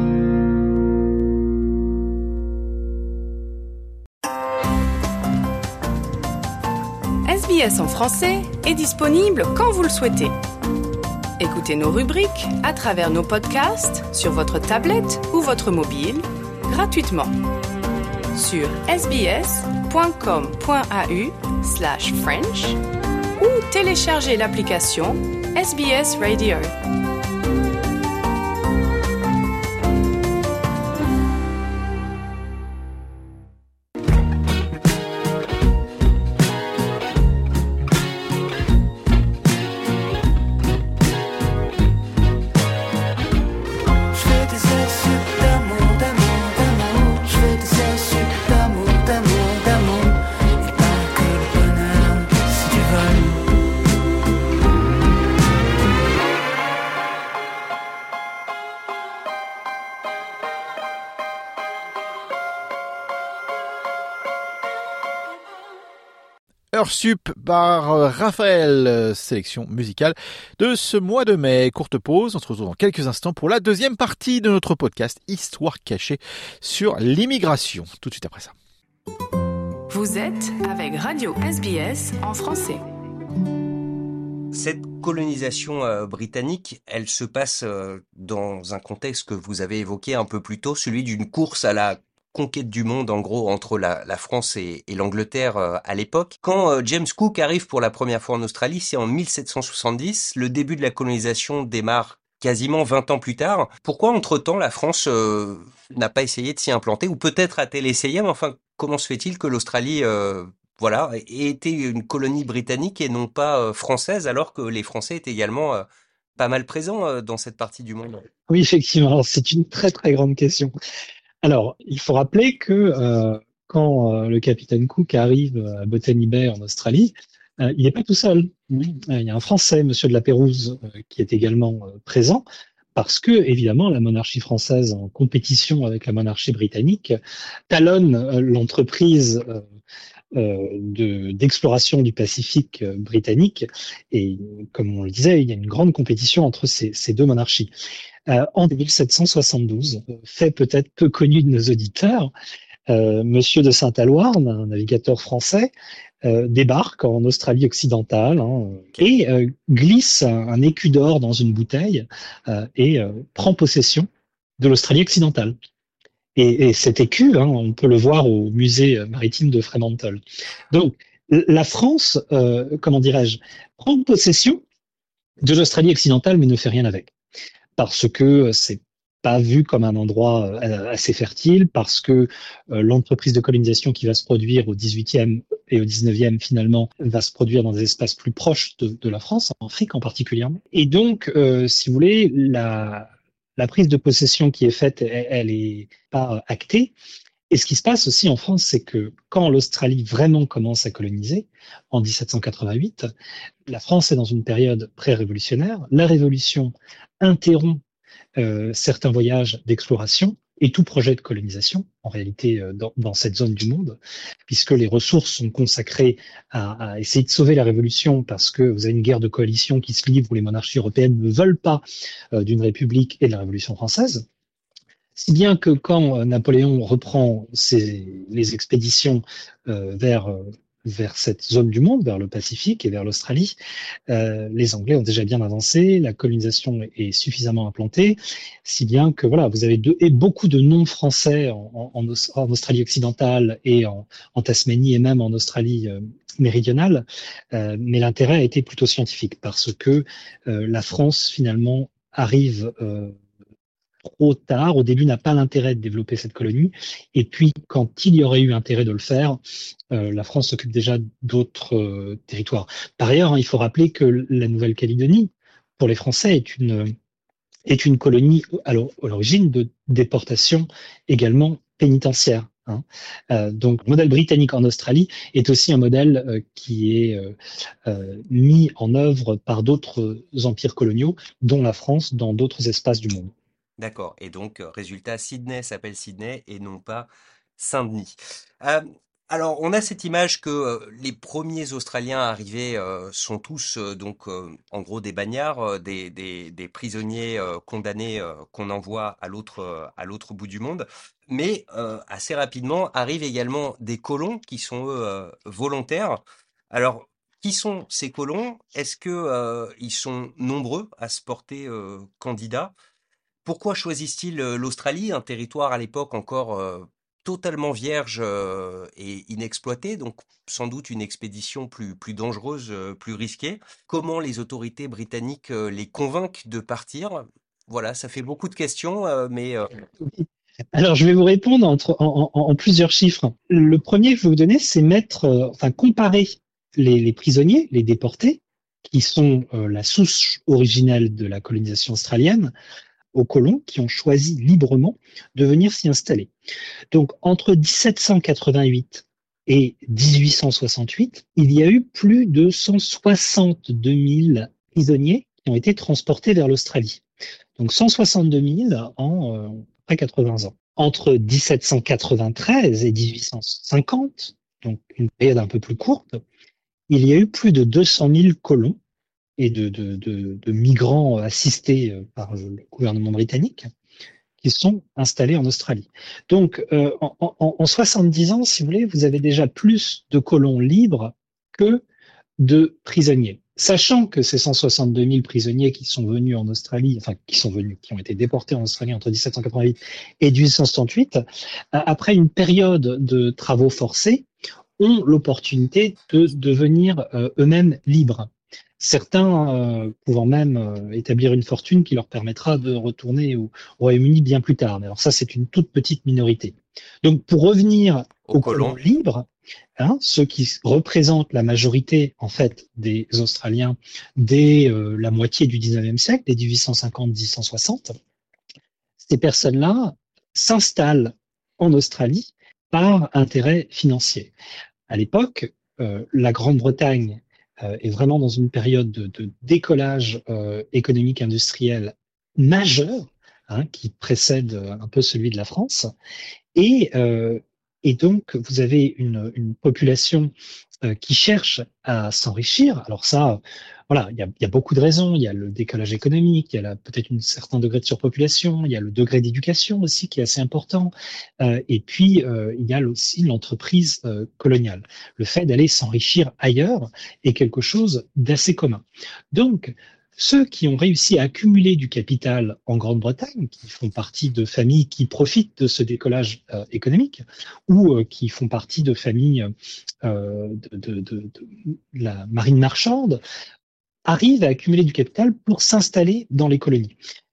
S B S en français est disponible quand vous le souhaitez. Écoutez nos rubriques à travers nos podcasts sur votre tablette ou votre mobile, gratuitement. Sur sbs.com.au slash French ou téléchargez l'application S B S Radio. Heure Sup par Raphaël, sélection musicale de ce mois de mai. Courte pause, on se retrouve dans quelques instants pour la deuxième partie de notre podcast Histoire cachée sur l'immigration. Tout de suite après ça. Vous êtes avec Radio S B S en français. Cette colonisation euh, britannique, elle se passe euh, dans un contexte que vous avez évoqué un peu plus tôt, celui d'une course à la conquête du monde, en gros, entre la, la France et, et l'Angleterre euh, à l'époque. Quand euh, James Cook arrive pour la première fois en Australie, c'est en mille sept cent soixante-dix. Le début de la colonisation démarre quasiment vingt ans plus tard. Pourquoi, entre-temps, la France euh, n'a pas essayé de s'y implanter? Ou peut-être a-t-elle essayé, mais enfin, comment se fait-il que l'Australie euh, voilà, ait été une colonie britannique et non pas euh, française, alors que les Français étaient également euh, pas mal présents euh, dans cette partie du monde? Oui, effectivement. Alors, c'est une très, très grande question. Alors, il faut rappeler que euh, quand euh, le capitaine Cook arrive à Botany Bay en Australie, euh, il n'est pas tout seul. Euh, il y a un Français, Monsieur de la Pérouse, euh, qui est également euh, présent, parce que, évidemment, la monarchie française, en compétition avec la monarchie britannique, talonne euh, l'entreprise euh, euh, de, d'exploration du Pacifique euh, britannique. Et comme on le disait, il y a une grande compétition entre ces, ces deux monarchies. Euh, en mille sept cent soixante-douze, fait peut-être peu connu de nos auditeurs, euh, Monsieur de Saint-Aloyrn, un navigateur français, euh, débarque en Australie occidentale hein, et euh, glisse un, un écu d'or dans une bouteille euh, et euh, prend possession de l'Australie occidentale. Et, et cet écu, hein, on peut le voir au musée maritime de Fremantle. Donc, la France, euh, comment dirais-je, prend possession de l'Australie occidentale, mais ne fait rien avec. Parce que c'est pas vu comme un endroit assez fertile, parce que euh, l'entreprise de colonisation qui va se produire au dix-huitième et au dix-neuvième, finalement, va se produire dans des espaces plus proches de, de la France, en Afrique en particulier. Et donc, euh, si vous voulez, la... La prise de possession qui est faite, elle, elle est pas actée. Et ce qui se passe aussi en France, c'est que quand l'Australie vraiment commence à coloniser, en dix-sept cent quatre-vingt-huit, la France est dans une période pré-révolutionnaire. La Révolution interrompt euh, certains voyages d'exploration et tout projet de colonisation, en réalité, euh, dans, dans cette zone du monde, puisque les ressources sont consacrées à, à essayer de sauver la Révolution, parce que vous avez une guerre de coalition qui se livre où les monarchies européennes ne veulent pas euh, d'une république et de la Révolution française. Si bien que quand euh, Napoléon reprend ses, les expéditions euh, vers... Euh, vers cette zone du monde, vers le Pacifique et vers l'Australie, euh, les Anglais ont déjà bien avancé, la colonisation est suffisamment implantée, si bien que voilà, vous avez deux, et beaucoup de non-français en, en, en Australie occidentale et en, en Tasmanie et même en Australie euh, méridionale, euh, mais l'intérêt a été plutôt scientifique parce que euh, la France finalement arrive euh, trop tard, au début n'a pas l'intérêt de développer cette colonie, et puis quand il y aurait eu intérêt de le faire, euh, la France s'occupe déjà d'autres euh, territoires. Par ailleurs, hein, il faut rappeler que la Nouvelle-Calédonie, pour les Français, est une, est une colonie à l'origine de déportation également pénitentiaire. Hein. Euh, donc, le modèle britannique en Australie est aussi un modèle euh, qui est euh, euh, mis en œuvre par d'autres empires coloniaux, dont la France, dans d'autres espaces du monde. D'accord. Et donc, euh, résultat, Sydney s'appelle Sydney et non pas Saint-Denis. Euh, alors, on a cette image que euh, les premiers Australiens arrivés euh, sont tous, euh, donc, euh, en gros, des bagnards, euh, des, des, des prisonniers euh, condamnés euh, qu'on envoie à l'autre, euh, à l'autre bout du monde. Mais euh, assez rapidement arrivent également des colons qui sont, eux, euh, volontaires. Alors, qui sont ces colons? Est-ce que euh, ils sont nombreux à se porter euh, candidats? Pourquoi choisissent-ils l'Australie, un territoire à l'époque encore euh, totalement vierge euh, et inexploité, donc sans doute une expédition plus, plus dangereuse, euh, plus risquée? Comment les autorités britanniques euh, les convainquent de partir? Voilà, ça fait beaucoup de questions, euh, mais... Euh... Alors, je vais vous répondre entre, en, en, en plusieurs chiffres. Le premier que je vais vous donner, c'est mettre, euh, enfin, comparer les, les prisonniers, les déportés, qui sont euh, la souche originelle de la colonisation australienne, aux colons qui ont choisi librement de venir s'y installer. Donc, entre dix-sept cent quatre-vingt-huit et dix-huit cent soixante-huit, il y a eu plus de cent soixante-deux mille prisonniers qui ont été transportés vers l'Australie. Donc, cent soixante-deux mille en euh, près quatre-vingts ans. Entre dix-sept cent quatre-vingt-treize et dix-huit cent cinquante, donc une période un peu plus courte, il y a eu plus de deux cent mille colons et de, de, de, de migrants assistés par le gouvernement britannique qui sont installés en Australie. Donc, euh, en, en, en soixante-dix ans, si vous voulez, vous avez déjà plus de colons libres que de prisonniers. Sachant que ces cent soixante-deux mille prisonniers qui sont venus en Australie, enfin, qui sont venus, qui ont été déportés en Australie entre dix-sept cent quatre-vingt-huit et dix-huit cent soixante-huit, après une période de travaux forcés, ont l'opportunité de devenir euh, eux-mêmes libres. Certains euh, pouvant même euh, établir une fortune qui leur permettra de retourner au, au Royaume-Uni bien plus tard. Mais alors ça, c'est une toute petite minorité. Donc, pour revenir aux colons libres, hein, ceux qui représentent la majorité, en fait, des Australiens dès euh, la moitié du dix-neuvième siècle, dès dix-huit cent cinquante à dix-huit cent soixante, ces personnes-là s'installent en Australie par intérêt financier. À l'époque, euh, la Grande-Bretagne euh, est vraiment dans une période de, de décollage euh, économique industriel majeur, hein, qui précède un peu celui de la France, et euh, et donc vous avez une, une population euh, qui cherche à s'enrichir. Alors ça, voilà, il y a, il y a beaucoup de raisons. Il y a le décalage économique, il y a la, peut-être un certain degré de surpopulation, il y a le degré d'éducation aussi qui est assez important, euh, et puis euh, il y a aussi l'entreprise euh, coloniale. Le fait d'aller s'enrichir ailleurs est quelque chose d'assez commun. Donc, ceux qui ont réussi à accumuler du capital en Grande-Bretagne, qui font partie de familles qui profitent de ce décollage euh, économique, ou euh, qui font partie de familles euh, de, de, de, de la marine marchande, arrivent à accumuler du capital pour s'installer dans les colonies.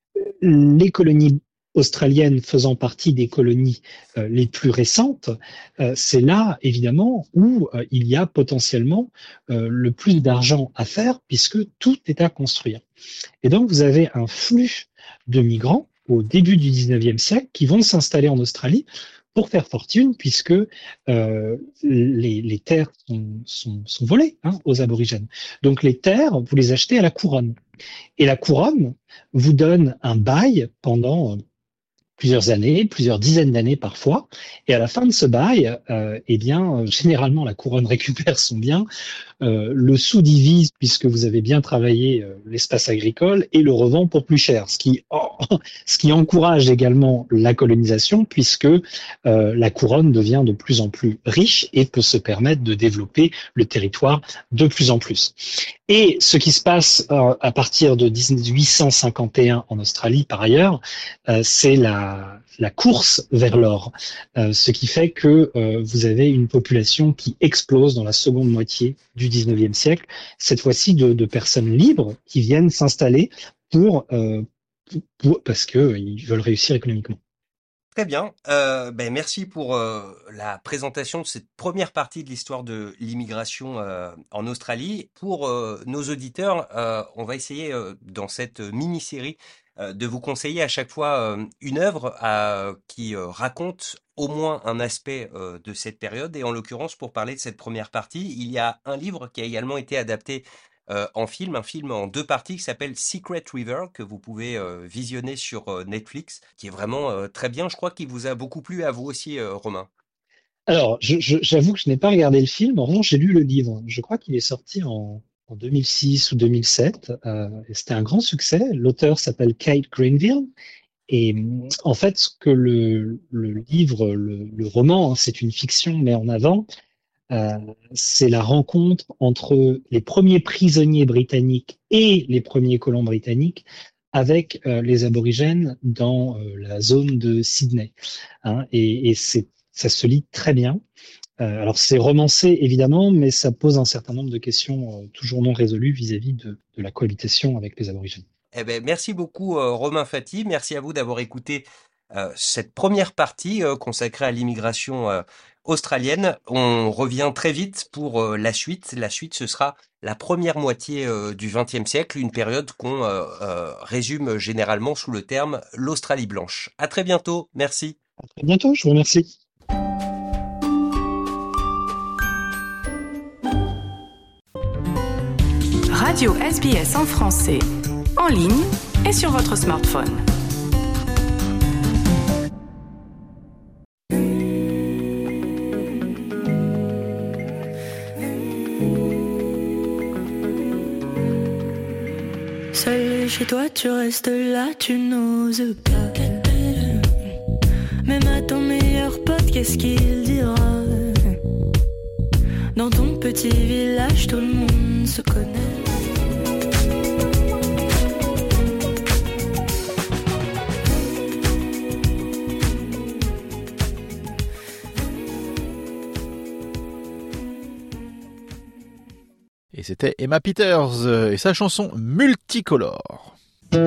Les colonies australiennes faisant partie des colonies euh, les plus récentes, euh, c'est là, évidemment, où euh, il y a potentiellement euh, le plus d'argent à faire, puisque tout est à construire. Et donc, vous avez un flux de migrants au début du dix-neuvième siècle qui vont s'installer en Australie pour faire fortune, puisque euh, les, les terres sont, sont, sont volées hein, aux aborigènes. Donc, les terres, vous les achetez à la couronne. Et la couronne vous donne un bail pendant plusieurs années, plusieurs dizaines d'années parfois, et à la fin de ce bail, euh, eh bien, généralement la couronne récupère son bien, euh, le sous-divise puisque vous avez bien travaillé euh, l'espace agricole et le revend pour plus cher, ce qui, oh, ce qui encourage également la colonisation puisque euh, la couronne devient de plus en plus riche et peut se permettre de développer le territoire de plus en plus. Et ce qui se passe euh, à partir de dix-huit cent cinquante et un en Australie, par ailleurs, euh, c'est la, la course vers l'or, euh, ce qui fait que euh, vous avez une population qui explose dans la seconde moitié du dix-neuvième siècle, cette fois-ci de, de personnes libres qui viennent s'installer pour, euh, pour parce que ils veulent réussir économiquement. Très bien. Euh, ben merci pour euh, la présentation de cette première partie de l'histoire de l'immigration euh, en Australie. Pour euh, nos auditeurs, euh, on va essayer euh, dans cette mini-série euh, de vous conseiller à chaque fois euh, une œuvre euh, qui euh, raconte au moins un aspect euh, de cette période. Et en l'occurrence, pour parler de cette première partie, il y a un livre qui a également été adapté Euh, en film, un film en deux parties qui s'appelle Secret River, que vous pouvez euh, visionner sur euh, Netflix, qui est vraiment euh, très bien. Je crois qu'il vous a beaucoup plu à vous aussi, euh, Romain. Alors, je, je, j'avoue que je n'ai pas regardé le film, en revanche, j'ai lu le livre. Je crois qu'il est sorti en, en deux mille six ou deux mille sept, euh, et c'était un grand succès. L'auteur s'appelle Kate Greenville, et en fait, ce que le, le livre, le, le roman, hein, c'est une fiction, met en avant, Euh, c'est la rencontre entre les premiers prisonniers britanniques et les premiers colons britanniques avec euh, les aborigènes dans euh, la zone de Sydney. Hein, et et c'est, ça se lit très bien. Euh, alors c'est romancé évidemment, mais ça pose un certain nombre de questions euh, toujours non résolues vis-à-vis de, de la cohabitation avec les aborigènes. Eh ben, merci beaucoup, euh, Romain Fati. Merci à vous d'avoir écouté euh, cette première partie euh, consacrée à l'immigration euh, australienne. On revient très vite pour euh, la suite. La suite, ce sera la première moitié euh, du vingtième siècle, une période qu'on euh, euh, résume généralement sous le terme l'Australie blanche. À très bientôt. Merci. À très bientôt. Je vous remercie. Radio S B S en français, en ligne et sur votre smartphone. Seul chez toi, tu restes là, tu n'oses pas. Même à ton meilleur pote, qu'est-ce qu'il dira? Dans ton petit village, tout le monde se connaît. Et c'était Emma Peters et sa chanson Multicolore.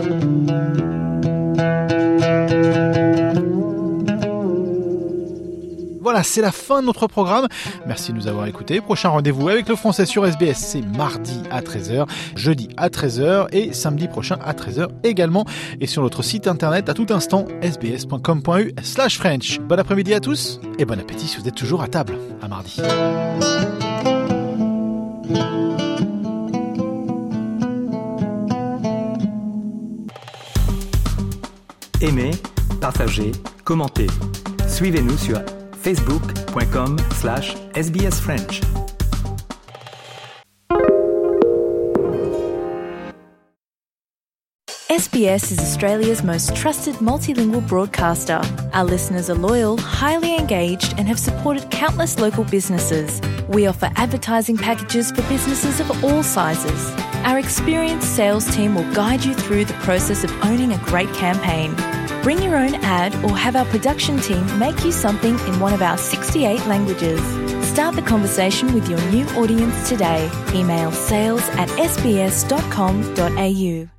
Voilà, c'est la fin de notre programme. Merci de nous avoir écoutés. Prochain rendez-vous avec le français sur S B S, c'est mardi à treize heures, jeudi à treize heures et samedi prochain à treize heures également. Et sur notre site internet à tout instant, s b s point com point u slash French. Bon après-midi à tous et bon appétit si vous êtes toujours à table. À mardi. Aimez, partagez, commentez. Suivez-nous sur facebook.com slash sbsfrench. S B S is Australia's most trusted multilingual broadcaster. Our listeners are loyal, highly engaged, and have supported countless local businesses. We offer advertising packages for businesses of all sizes. Our experienced sales team will guide you through the process of owning a great campaign. Bring your own ad or have our production team make you something in one of our sixty-eight languages. Start the conversation with your new audience today. Email sales at s b s dot com dot a u.